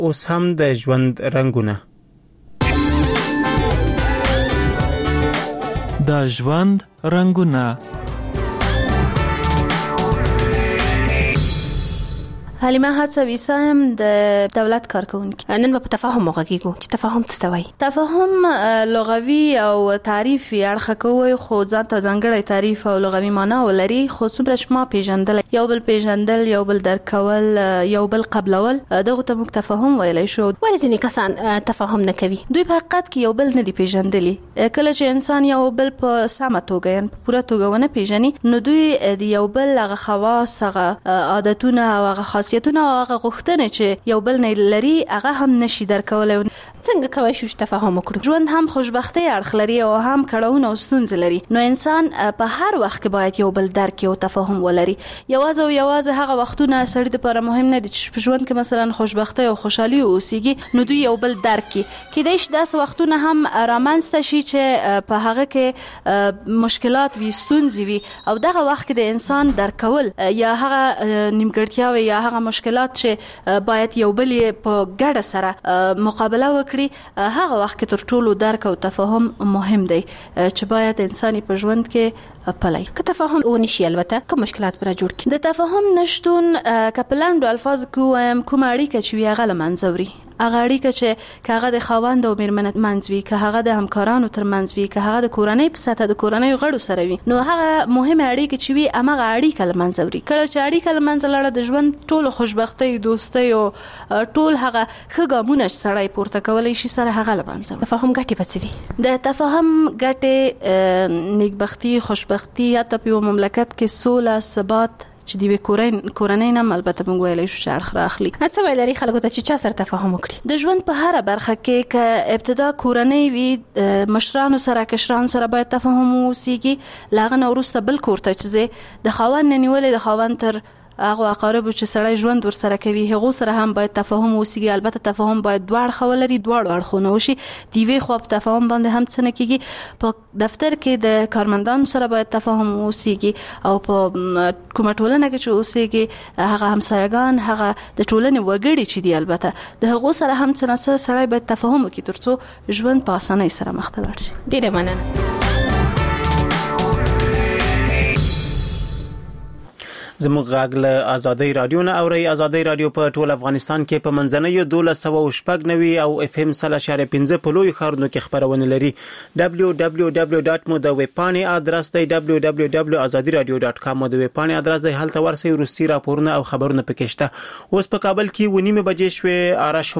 اوس هم د ژوند رنگونه. د ژوند رنگونه. حلیمه هڅوي سم د دولت کارکونکي. نن په تفاهم وغږیږو چې تفاهم څه ته وایي. تفاهم لغوي او تعریفي اړخ کوي، خو ځان ته ځانګړی تعریف او لغوي معنا ولري. خو څومره شما پیژندل، یو بل پیژندل، یو بل درک کول، یو بل قبلول، دغه ته موږ تفاهم ویلی شو. ولې ځینې کسان تفاهم نه کوي؟ دوی په حقیقت کې یو بل نه دی پیژندلی. کله چې انسان یو بل په سمه توګه یا په پوره توګه ونه پیژني، نو دوی د یو بل هغه خواص، هغه عادتونه او هغه خاصیتونه او هغه غوښتنې چې یو بل نه لري هغه هم نشي درکولی. څنګه کولی شو چې تفاهم وکړو؟ ژوند هم خوشبختي اړخ لري او هم کړهونه او ستونزې لري. نو انسان په هر وخت کې باید یو بل درک او تفاهم ولري. یوازې هغه وختونه سړي لپاره مهم نه دي چې په ژوند کې مثلا خوشبختي او خوشحالي اوسېږي، نو دوی یو بل درک کېدای شي داسې وختونه هم رامنځته شي چې په هغه کې مشکلات وي، ستونزې وي، او دغه وخت کې د انسان درکول یا هغه نیمګړتیاوې یا هغه مشکلات چې باید یو بل په ګډه سره مقابله وکړي، هغه وخت کې تر ټولو درک او تفاهم مهم دی چې باید انساني په ژوند کې پلی. که تفاهم ونشي البته کوم مشکلات پر جوړ کی؟ د تفاهم نشتون که په لاندو الفاظ کې کوم اړیکه چې وي هغه له منځه وړي. هغه اړیکه چې که هغه د خاوند او میرمن منځ وي، که هغه د همکارانو تر منځ وي، که هغه د کورنۍ په سطح د کورنۍ غړو سره وي، نو هغه مهمه اړیکه چې وي هغه اړیکه له منځه وړي. کله چې اړیکه له منځه لاړه، د ژوند ټول خوشبختي، دوستي او ټول هغه ښه ګامونه چې سړی پورته کولی شي سره هغه له منځه وړي. تفاهم ګټې به څه وي؟ د تفاهم ګټې نیکبختي، خوشبختي، حتی په یو مملکت کې سوله، ثبات چې دی کورنۍ نه البته موږ ویلی شو چې اړخ راخلي. څه ویل لري خلکو ته چې چا سره تفاهم وکړي؟ د ژوند په هره برخه کې که ابتدا کورنۍ وي، مشرانو سره، کشرانو سره باید تفاهم وسیږي. له هغه نه وروسته بل کور ته چې د خاوند نه نیولې، د خاوند تر هغه اقاربو چې سړی ژوند ورسره کوي هغو سره هم باید تفاهم وسیږي. البته تفاهم باید دوه اړخه ولري، دواړو اړخونه وشي. د یوې خوا په تفاهم باندې هم څه نه کېږي. په دفتر کې د کارمندانو سره باید تفاهم وسیږي، او په کومه ټولنه کې چې اوسېږي هغه همسایګان، هغه د ټولنې وګړي چې دي، البته د هغو سره هم څه نه څه سړی باید تفاهم وکړي تر څو ژوند په اسانۍ سره مخ ته لاړ شي. ډېره مننه. زموږ غږ له آزادۍ رادیو نه اوري. آزادۍ رادیو په ټول افغانستان کې په منځنۍ 1290 او FM 0.5 په لوی ښارونو کې خبرونه لري. www.mo د ویب پاڼې ادرس دی www.azadiradio.com د ویب پاڼې ادرس دی. هلته ورسئ، روسي راپورونه او خبرونه پکې شته. اوس په کابل کې 9:30 بجې شوې. آرش